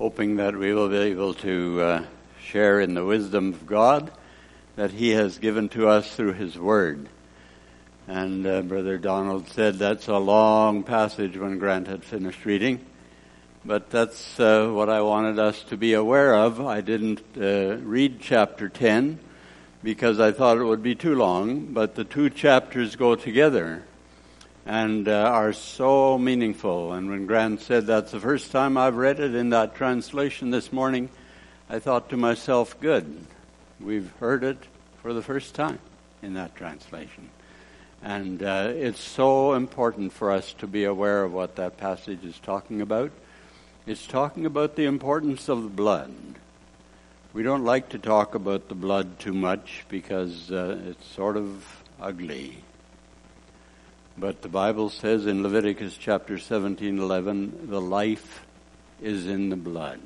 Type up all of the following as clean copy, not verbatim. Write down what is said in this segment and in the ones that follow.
hoping that we will be able to share in the wisdom of God that He has given to us through His Word. And Brother Donald said that's a long passage when Grant had finished reading. But that's what I wanted us to be aware of. I didn't read chapter 10 because I thought it would be too long, but the two chapters go together and are so meaningful. And when Grant said that's the first time I've read it in that translation this morning, I thought to myself, good, we've heard it for the first time in that translation. And it's so important for us to be aware of what that passage is talking about. It's talking about the importance of the blood. We don't like to talk about the blood too much because it's sort of ugly. But the Bible says in Leviticus chapter 17:11, the life is in the blood.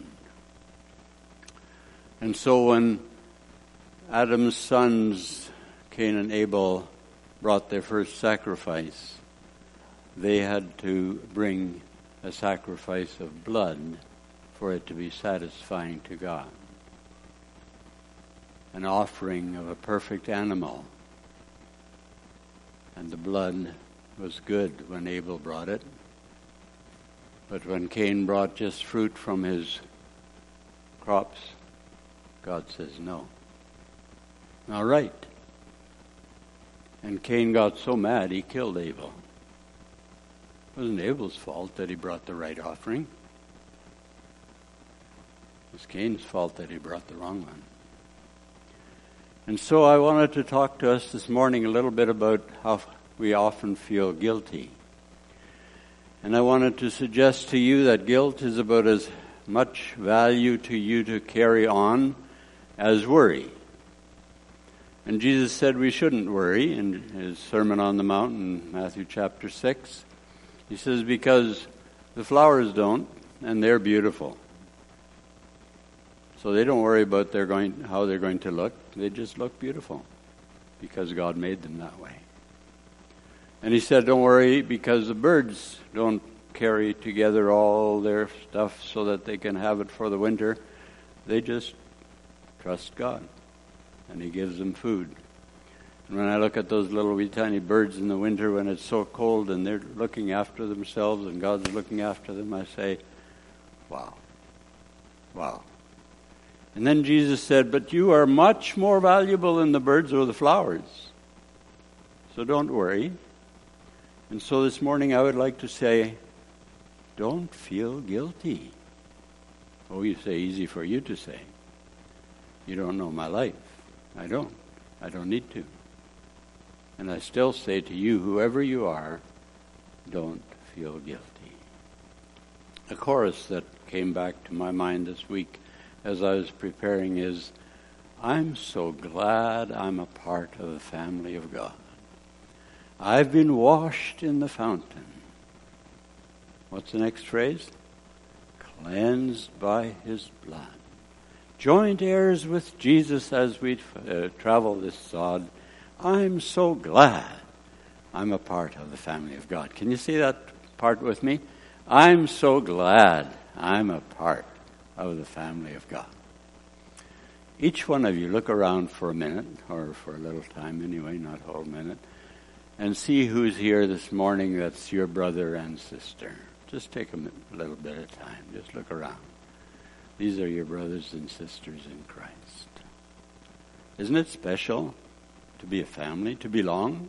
And so when Adam's sons, Cain and Abel, brought their first sacrifice, they had to bring a sacrifice of blood for it to be satisfying to God. An offering of a perfect animal. And the blood was good when Abel brought it. But when Cain brought just fruit from his crops, God says no. All right. And Cain got so mad he killed Abel. It wasn't Abel's fault that he brought the right offering. It was Cain's fault that he brought the wrong one. And so I wanted to talk to us this morning a little bit about how we often feel guilty. And I wanted to suggest to you that guilt is about as much value to you to carry on as worry. And Jesus said we shouldn't worry in His Sermon on the Mount in Matthew chapter 6. He says, because the flowers don't, and they're beautiful. So they don't worry about how they're going to look. They just look beautiful because God made them that way. And He said, don't worry because the birds don't carry together all their stuff so that they can have it for the winter. They just trust God, and He gives them food. And when I look at those little wee tiny birds in the winter when it's so cold and they're looking after themselves and God's looking after them, I say, wow. And then Jesus said, but you are much more valuable than the birds or the flowers. So don't worry. And so this morning I would like to say, don't feel guilty. Oh, you say, easy for you to say. You don't know my life. I don't need to. And I still say to you, whoever you are, don't feel guilty. A chorus that came back to my mind this week as I was preparing is, I'm so glad I'm a part of the family of God. I've been washed in the fountain. What's the next phrase? Cleansed by His blood. Joint heirs with Jesus as we travel this sod. I'm so glad I'm a part of the family of God. Can you say that part with me? I'm so glad I'm a part of the family of God. Each one of you look around for a minute, or for a little time anyway, not a whole minute, and see who's here this morning that's your brother and sister. Just take a little bit of time. Just look around. These are your brothers and sisters in Christ. Isn't it special to be a family, to belong,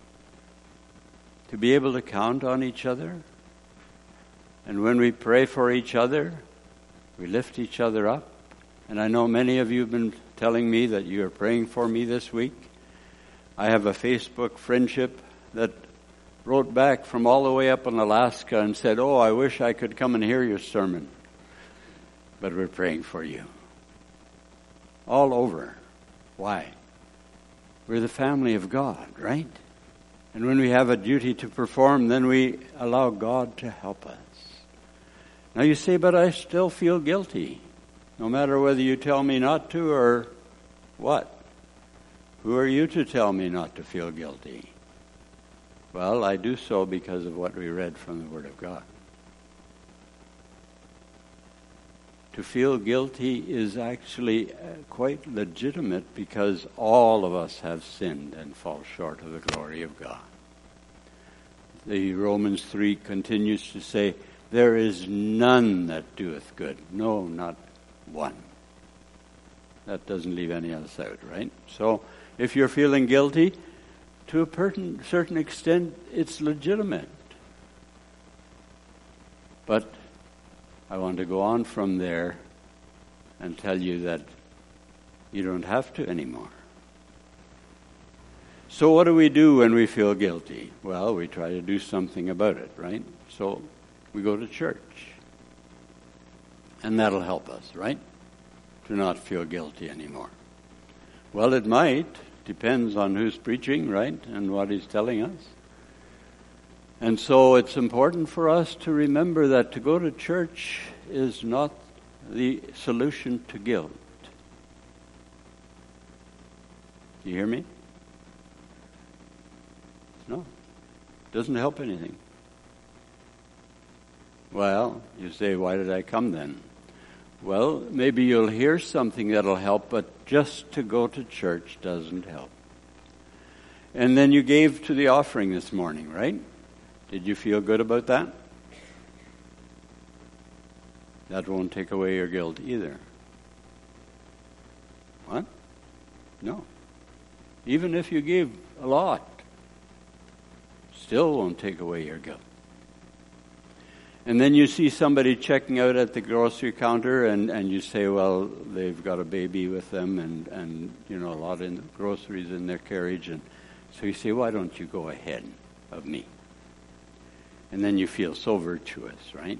to be able to count on each other? And when we pray for each other, we lift each other up. And I know many of you have been telling me that you are praying for me this week. I have a Facebook friendship that wrote back from all the way up in Alaska and said, oh, I wish I could come and hear your sermon. But we're praying for you. All over. Why? We're the family of God, right? And when we have a duty to perform, then we allow God to help us. Now you say, but I still feel guilty. No matter whether you tell me not to or what. Who are you to tell me not to feel guilty? Well, I do so because of what we read from the Word of God. to feel guilty is actually quite legitimate because all of us have sinned and fall short of the glory of God. The Romans 3 continues to say, there is none that doeth good. No, not one. That doesn't leave any of us out, right? So if you're feeling guilty, to a certain extent, it's legitimate. But I want to go on from there and tell you that you don't have to anymore. So what do we do when we feel guilty? Well, we try to do something about it, right? So we go to church. And that'll help us, right? To not feel guilty anymore. Well, it might. Depends on who's preaching, right? And what he's telling us. And so it's important for us to remember that to go to church is not the solution to guilt. Do you hear me? No. It doesn't help anything. Well, you say, why did I come then? Well, maybe you'll hear something that'll help, but just to go to church doesn't help. And then you gave to the offering this morning, right? Did you feel good about that? That won't take away your guilt either. What? No. Even if you gave a lot, still won't take away your guilt. And then you see somebody checking out at the grocery counter and you say, well, they've got a baby with them and you know, a lot of groceries in their carriage. And so you say, why don't you go ahead of me? And then you feel so virtuous, right?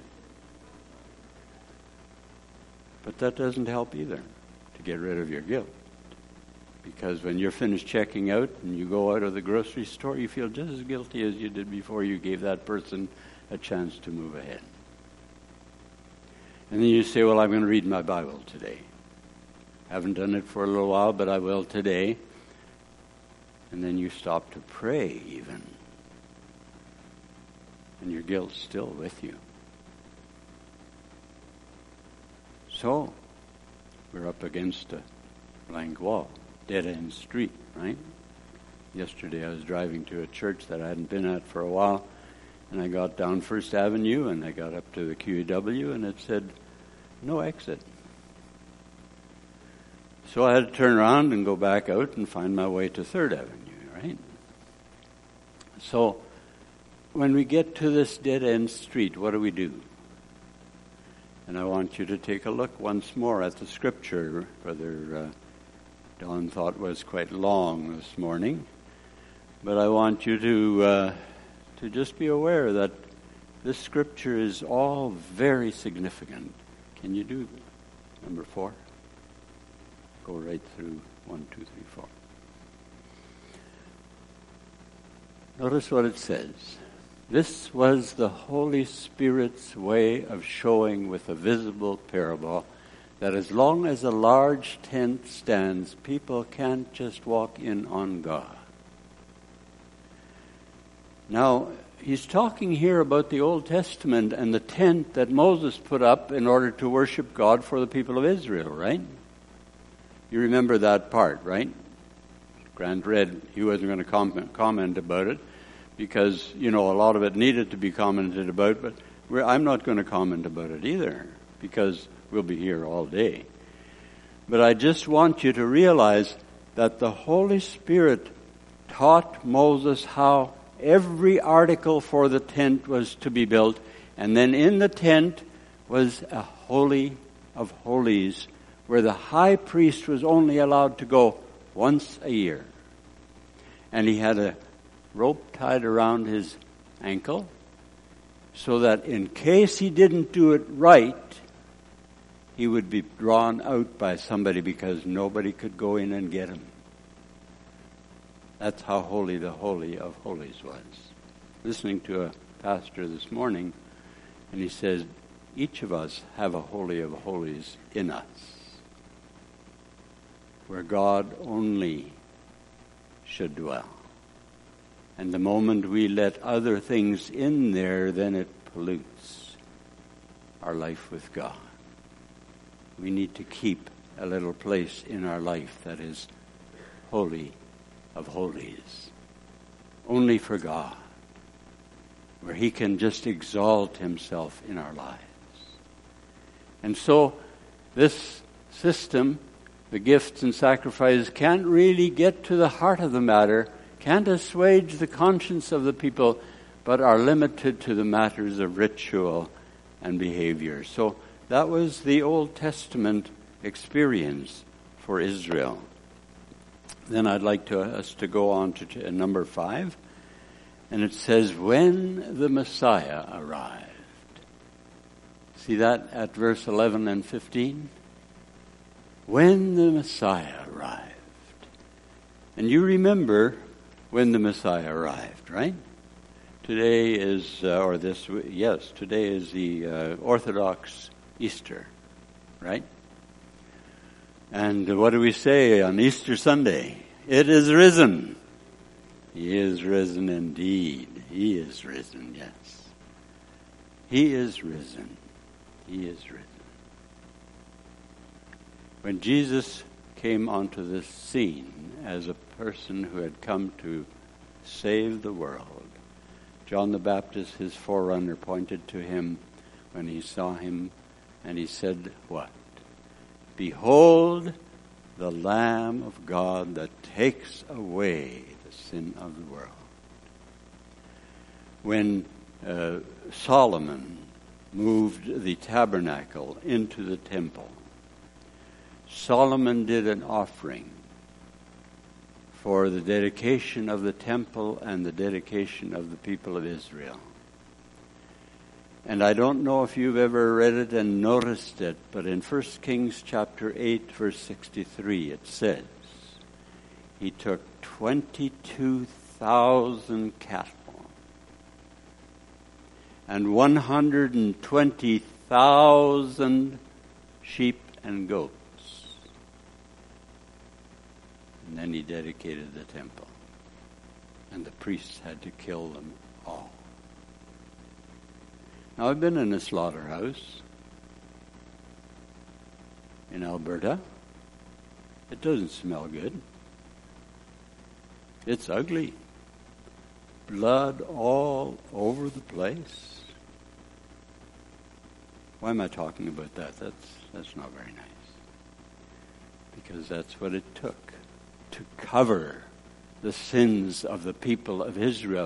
But that doesn't help either to get rid of your guilt. Because when you're finished checking out and you go out of the grocery store, you feel just as guilty as you did before you gave that person a chance to move ahead. And then you say, well, I'm going to read my Bible today. Haven't done it for a little while, but I will today. And then you stop to pray even. And your guilt's still with you. So, we're up against a blank wall, dead-end street, right? Yesterday I was driving to a church that I hadn't been at for a while, and I got down First Avenue, and I got up to the QEW, and it said, no exit. So I had to turn around and go back out and find my way to Third Avenue, right? So, when we get to this dead-end street, what do? And I want you to take a look once more at the scripture. Brother Don thought was quite long this morning. But I want you to just be aware that this scripture is all very significant. Can you do number 4? Go right through 1, 2, 3, 4. Notice what it says. This was the Holy Spirit's way of showing with a visible parable that as long as a large tent stands, people can't just walk in on God. Now, he's talking here about the Old Testament and the tent that Moses put up in order to worship God for the people of Israel, right? You remember that part, right? Grant read, he wasn't going to comment about it because, you know, a lot of it needed to be commented about, but I'm not going to comment about it either because we'll be here all day. But I just want you to realize that the Holy Spirit taught Moses how every article for the tent was to be built, and then in the tent was a holy of holies where the high priest was only allowed to go once a year. And he had a rope tied around his ankle so that in case he didn't do it right, he would be drawn out by somebody because nobody could go in and get him. That's how holy the Holy of Holies was. Listening to a pastor this morning, and he says, each of us have a Holy of Holies in us, where God only should dwell. And the moment we let other things in there, then it pollutes our life with God. we need to keep a little place in our life that is holy of holies, only for God, where He can just exalt Himself in our lives. And so this system, the gifts and sacrifices, can't really get to the heart of the matter, can't assuage the conscience of the people, but are limited to the matters of ritual and behavior. So that was the Old Testament experience for Israel. Then I'd like us to go on to number 5. And it says, when the Messiah arrived. See that at verse 11 and 15? When the Messiah arrived. And you remember when the Messiah arrived, right? Today is, today is the Orthodox Easter, right? And what do we say on Easter Sunday? It is risen. He is risen indeed. He is risen, yes. He is risen. He is risen. When Jesus came onto this scene as a person who had come to save the world, John the Baptist, his forerunner, pointed to him when he saw him, and he said, what? Behold the Lamb of God that takes away the sin of the world. When Solomon moved the tabernacle into the temple, Solomon did an offering for the dedication of the temple and the dedication of the people of Israel. And I don't know if you've ever read it and noticed it, but in 1 Kings chapter 8, verse 63, it says, he took 22,000 cattle and 120,000 sheep and goats. And then he dedicated the temple. And the priests had to kill them all. Now, I've been in a slaughterhouse in Alberta. It doesn't smell good. It's ugly. Blood all over the place. Why am I talking about that? That's not very nice. Because that's what it took to cover the sins of the people of Israel.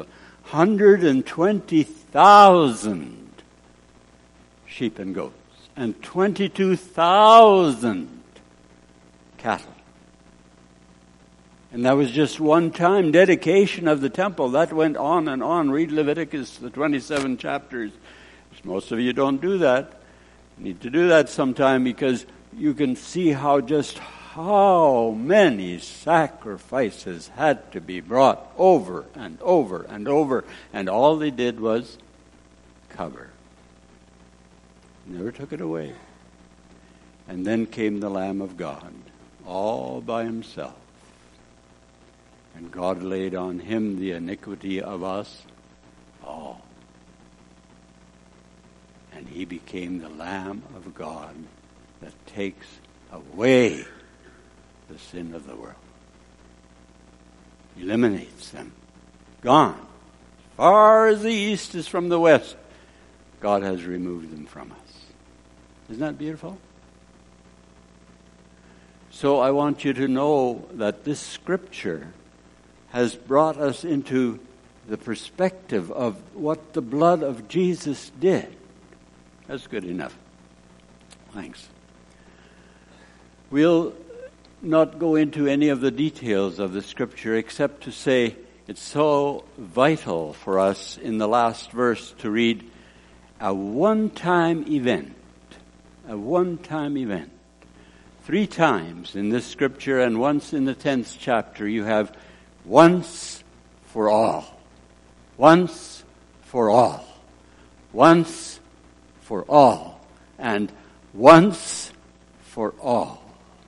120,000 sheep and goats, and 22,000 cattle. And that was just one time dedication of the temple. That went on and on. Read Leviticus, the 27 chapters. Most of you don't do that. You need to do that sometime, because you can see how many sacrifices had to be brought over and over and over. And all they did was cover. Never took it away. And then came the Lamb of God, all by himself. And God laid on him the iniquity of us all. And he became the Lamb of God that takes away the sin of the world. Eliminates them. Gone. As far as the east is from the west, God has removed them from us. Isn't that beautiful? So I want you to know that this scripture has brought us into the perspective of what the blood of Jesus did. That's good enough. Thanks. We'll not go into any of the details of the scripture except to say it's so vital for us in the last verse to read a one-time event. A one-time event. 3 times in this scripture, and once in the 10th chapter, you have once for all. Once for all. Once for all. And once for all.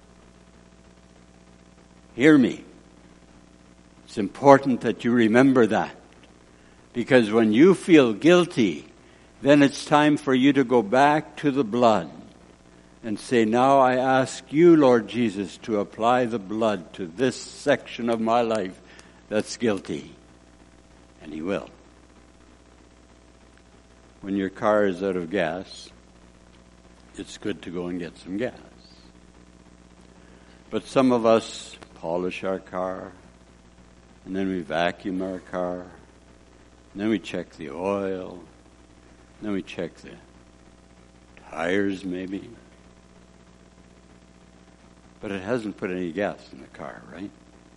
Hear me. It's important that you remember that. Because when you feel guilty, then it's time for you to go back to the blood and say, now I ask you, Lord Jesus, to apply the blood to this section of my life that's guilty. And he will. When your car is out of gas, it's good to go and get some gas. But some of us polish our car, and then we vacuum our car, and then we check the oil, and then we check the tires maybe. But it hasn't put any gas in the car, right?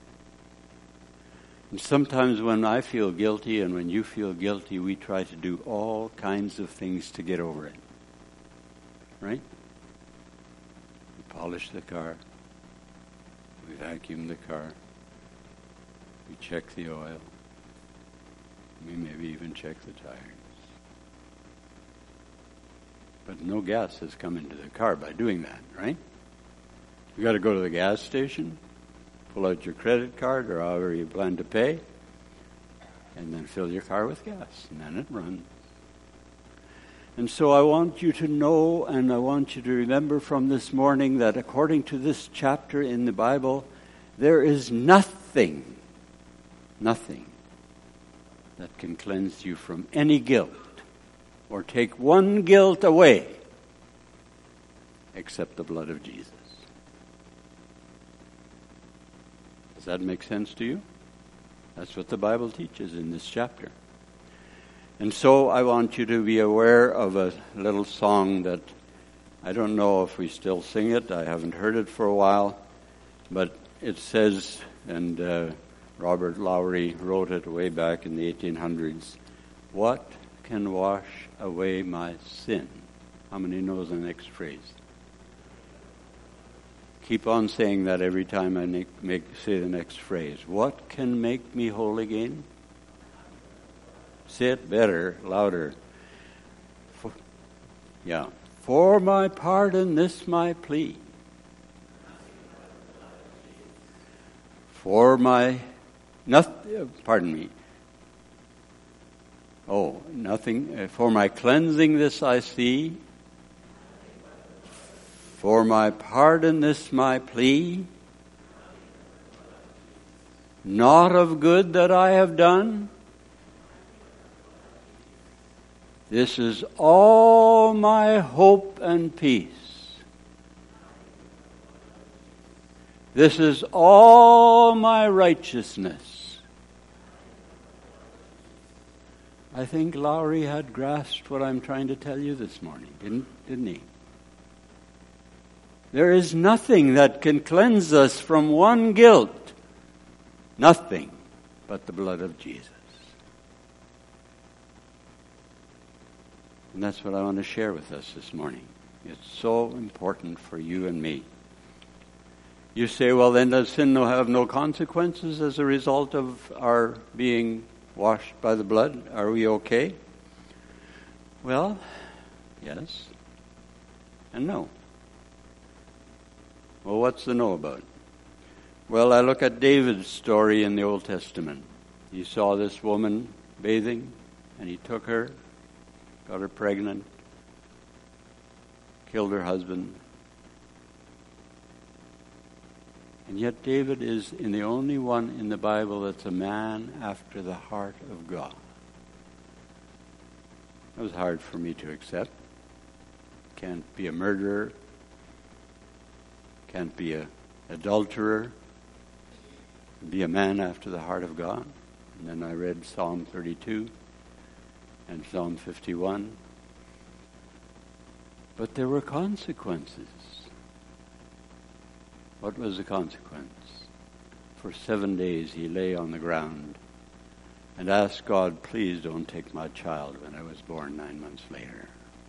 And sometimes when I feel guilty and when you feel guilty, we try to do all kinds of things to get over it. Right? We polish the car. We vacuum the car. We check the oil. We maybe even check the tires. But no gas has come into the car by doing that, right? You got to go to the gas station, pull out your credit card or however you plan to pay, and then fill your car with gas, and then it runs. And so I want you to know, and I want you to remember from this morning that according to this chapter in the Bible, there is nothing that can cleanse you from any guilt or take one guilt away except the blood of Jesus. Does that make sense to you? That's what the Bible teaches in this chapter. And so I want you to be aware of a little song that I don't know if we still sing it. I haven't heard it for a while. But it says, and Robert Lowry wrote it way back in the 1800s, what can wash away my sin? How many knows the next phrase? Keep on saying that every time I say the next phrase. What can make me whole again? Say it better, louder. For my pardon, this my plea. For my nothing. For my cleansing, this I see. For my pardon, this my plea. Not of good that I have done. This is all my hope and peace. This is all my righteousness. I think Lowry had grasped what I'm trying to tell you this morning, didn't he? There is nothing that can cleanse us from one guilt. Nothing but the blood of Jesus. And that's what I want to share with us this morning. It's so important for you and me. You say, well, then does sin have no consequences as a result of our being washed by the blood? Are we okay? Well, yes and no. Well, what's the no about? Well, I look at David's story in the Old Testament. He saw this woman bathing, and he took her, got her pregnant, killed her husband. And yet David is the only one in the Bible that's a man after the heart of God. That was hard for me to accept. Can't be a murderer. Can't be an adulterer. Be a man after the heart of God. And then I read Psalm 32 and Psalm 51. But there were consequences. What was the consequence? For 7 days he lay on the ground and asked God, please don't take my child when I was born 9 months later.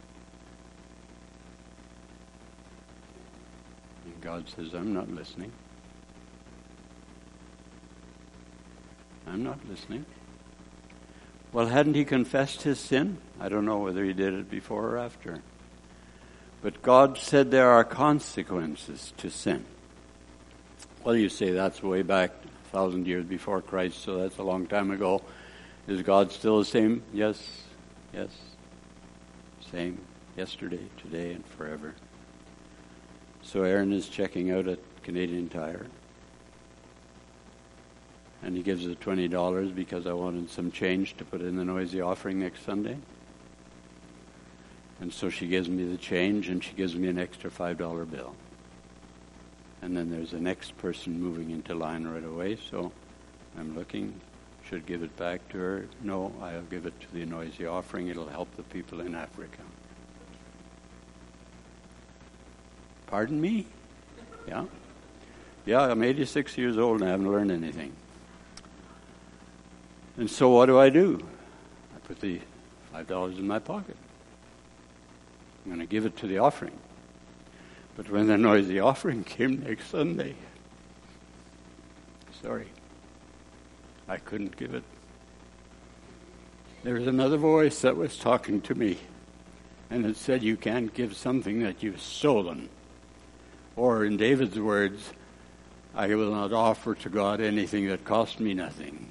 And God says, I'm not listening. I'm not listening. Well, hadn't he confessed his sin? I don't know whether he did it before or after. But God said there are consequences to sin. Well, you say that's way back 1,000 years before Christ, so that's a long time ago. Is God still the same? Yes. Same. Yesterday, today, and forever. So Aaron is checking out at Canadian Tire. And he gives her $20 because I wanted some change to put in the noisy offering next Sunday. And so she gives me the change, and she gives me an extra $5 bill. And then there's the next person moving into line right away, so I'm looking, should give it back to her. No, I'll give it to the noisy offering. It'll help the people in Africa. Pardon me? Yeah? Yeah, I'm 86 years old and I haven't learned anything. And so what do? I put the $5 in my pocket. I'm going to give it to the offering. But when the noisy offering came next Sunday, sorry, I couldn't give it. There was another voice that was talking to me, and it said, you can't give something that you've stolen. Or in David's words, I will not offer to God anything that cost me nothing.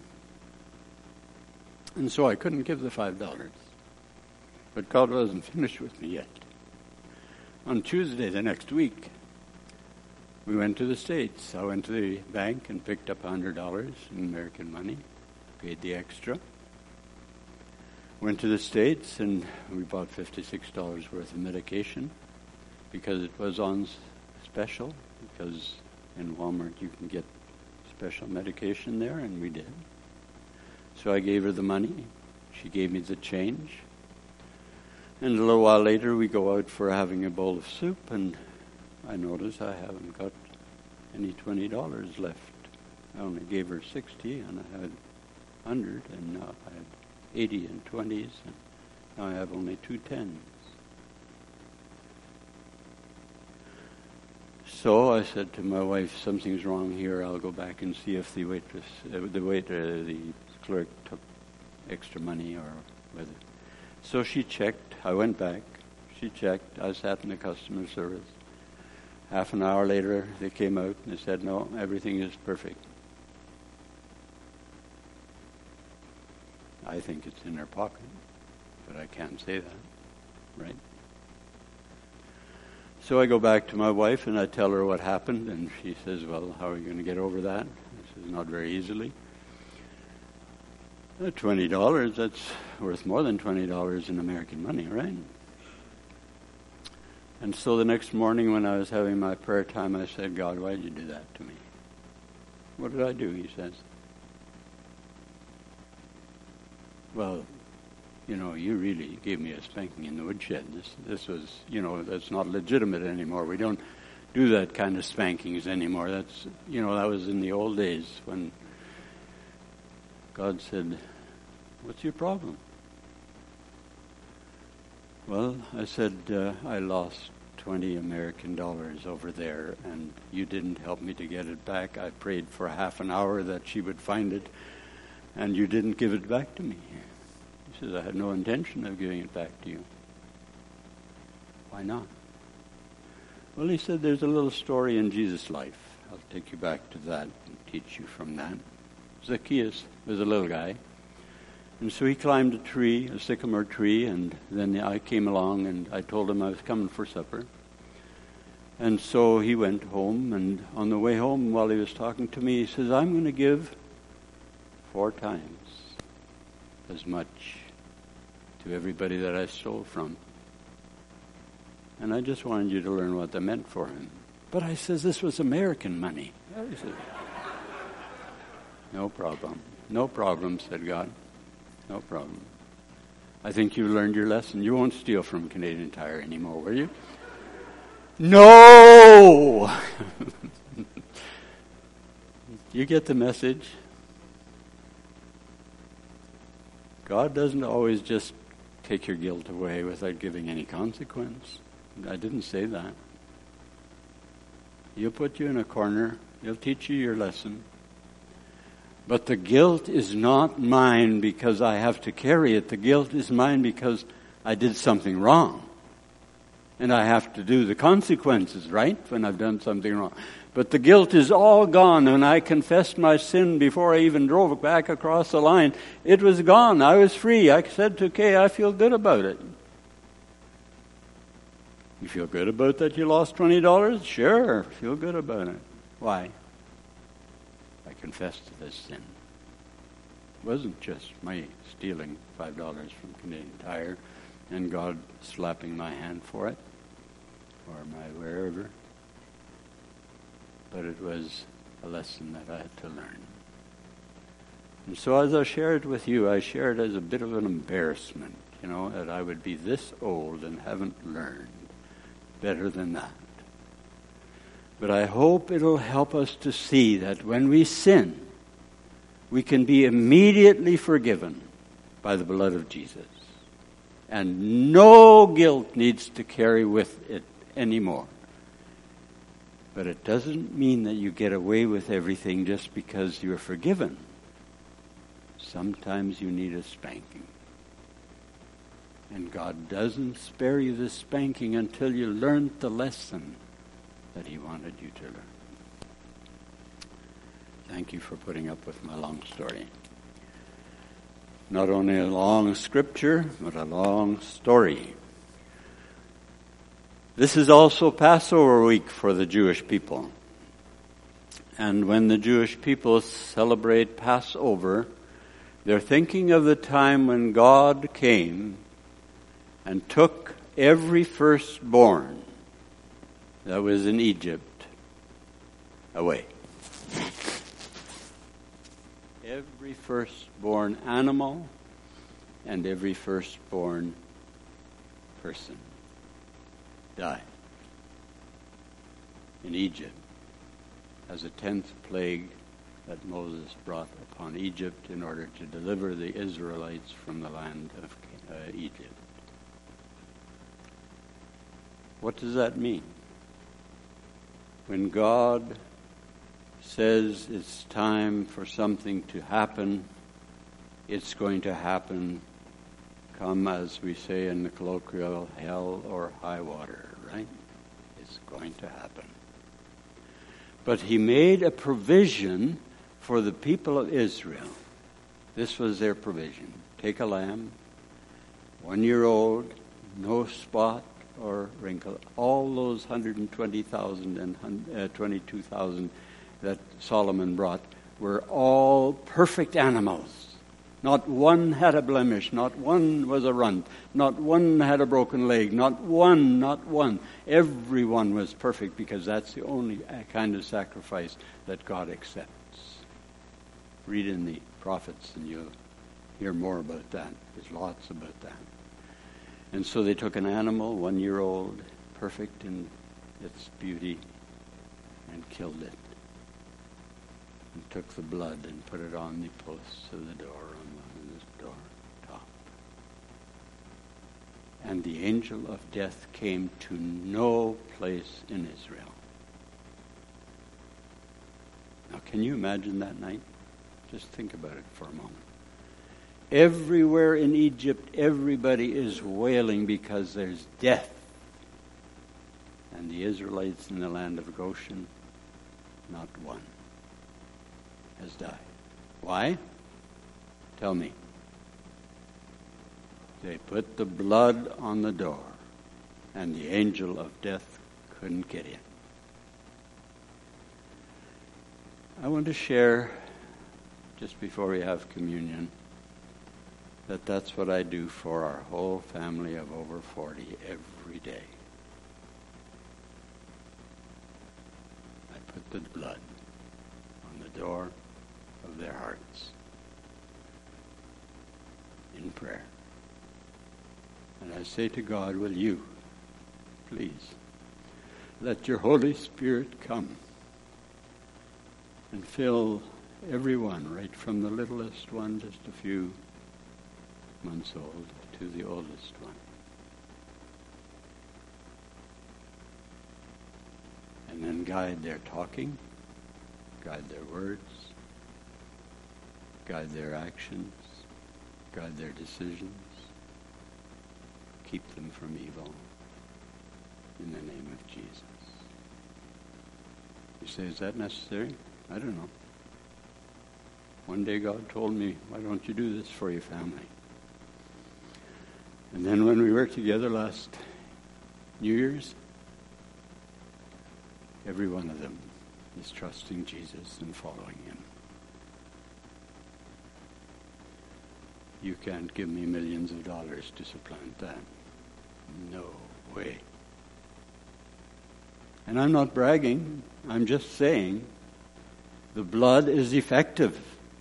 And so I couldn't give the $5. But God wasn't finished with me yet. On Tuesday the next week, we went to the States. I went to the bank and picked up $100 in American money, paid the extra. Went to the States and we bought $56 worth of medication because it was on special, because in Walmart you can get special medication there, and we did. So I gave her the money. She gave me the change. And a little while later, we go out for having a bowl of soup, and I notice I haven't got any $20 left. I only gave her 60, and I had 100, and now I had 80 and 20s, and now I have only 2 10s. So I said to my wife, something's wrong here. I'll go back and see if the clerk took extra money or whether. So she checked. I went back. She checked. I sat in the customer service. Half an hour later, they came out and they said, no, everything is perfect. I think it's in her pocket, but I can't say that, right? So I go back to my wife and I tell her what happened, and she says, well, how are you going to get over that? I says, not very easily. $20, that's worth more than $20 in American money, right? And so the next morning when I was having my prayer time, I said, God, why did you do that to me? What did I do? He says, well, you really gave me a spanking in the woodshed. This was, that's not legitimate anymore. We don't do that kind of spankings anymore. That's, that was in the old days when God said, what's your problem? Well, I said, I lost $20 American over there, and you didn't help me to get it back. I prayed for half an hour that she would find it, and you didn't give it back to me. He says, I had no intention of giving it back to you. Why not? Well, he said, there's a little story in Jesus' life. I'll take you back to that and teach you from that. Zacchaeus was a little guy. And so he climbed a tree, a sycamore tree, and then I came along and I told him I was coming for supper. And so he went home, and on the way home, while he was talking to me, he says, I'm going to give 4 times as much to everybody that I stole from. And I just wanted you to learn what that meant for him. But I says, this was American money. He said, no problem. No problem, said God. No problem. I think you learned your lesson. You won't steal from Canadian Tire anymore, will you? No! You get the message? God doesn't always just take your guilt away without giving any consequence. I didn't say that. He'll put you in a corner. He'll teach you your lesson. But the guilt is not mine because I have to carry it. The guilt is mine because I did something wrong. And I have to do the consequences, right, when I've done something wrong. But the guilt is all gone. When I confessed my sin before I even drove back across the line, it was gone. I was free. I said to Kay, I feel good about it. You feel good about that you lost $20? Sure, feel good about it. Why? I confessed to this sin. It wasn't just my stealing $5 from Canadian Tire and God slapping my hand for it, or my wherever. But it was a lesson that I had to learn. And so as I share it with you, I share it as a bit of an embarrassment, that I would be this old and haven't learned better than that. But I hope it'll help us to see that when we sin, we can be immediately forgiven by the blood of Jesus. And no guilt needs to carry with it anymore. But it doesn't mean that you get away with everything just because you're forgiven. Sometimes you need a spanking. And God doesn't spare you the spanking until you learned the lesson that He wanted you to learn. Thank you for putting up with my long story. Not only a long scripture, but a long story. This is also Passover week for the Jewish people. And when the Jewish people celebrate Passover, they're thinking of the time when God came and took every firstborn that was in Egypt away. Every firstborn animal and every firstborn person died in Egypt as a 10th plague that Moses brought upon Egypt in order to deliver the Israelites from the land of Egypt. What does that mean? When God says it's time for something to happen, it's going to happen, come, as we say in the colloquial, hell or high water, right? It's going to happen. But He made a provision for the people of Israel. This was their provision. Take a lamb, 1 year old, no spot or wrinkle. All those 120,000 and 22,000 that Solomon brought were all perfect animals. Not one had a blemish, not one was a runt, not one had a broken leg, not one. Everyone was perfect, because that's the only kind of sacrifice that God accepts. Read in the prophets and you'll hear more about that. There's lots about that. And so they took an animal, 1 year old, perfect in its beauty, and killed it. And took the blood and put it on the posts of the door, on the door top. And the angel of death came to no place in Israel. Now, can you imagine that night? Just think about it for a moment. Everywhere in Egypt, everybody is wailing because there's death. And the Israelites in the land of Goshen, not one has died. Why? Tell me. They put the blood on the door, and the angel of death couldn't get in. I want to share, just before we have communion, that's what I do for our whole family of over 40 every day. I put the blood on the door of their hearts in prayer. And I say to God, will you, please, let your Holy Spirit come and fill everyone, right from the littlest one, just a few months old, to the oldest one. And then guide their talking, guide their words, guide their actions, guide their decisions. Keep them from evil in the name of Jesus. You say, is that necessary? I don't know. One day God told me, why don't you do this for your family? And then when we were together last New Year's? Every one of them is trusting Jesus and following him. You can't give me millions of dollars to supplant that. No way. And I'm not bragging. I'm just saying the blood is effective.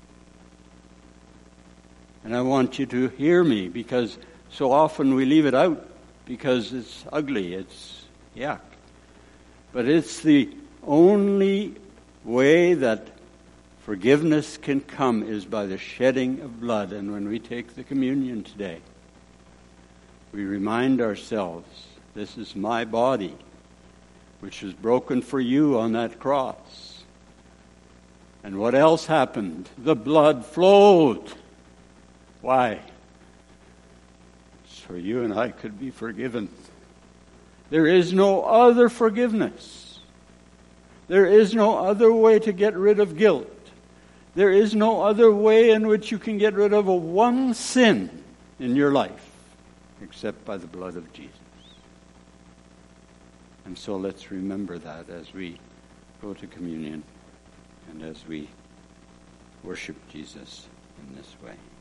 And I want you to hear me, because so often we leave it out because it's ugly, it's yuck. But it's the only way that forgiveness can come is by the shedding of blood. And when we take the communion today, we remind ourselves, this is my body, which was broken for you on that cross. And what else happened? The blood flowed. Why? So you and I could be forgiven. There is no other forgiveness. There is no other way to get rid of guilt. There is no other way in which you can get rid of one sin in your life except by the blood of Jesus. And so let's remember that as we go to communion and as we worship Jesus in this way.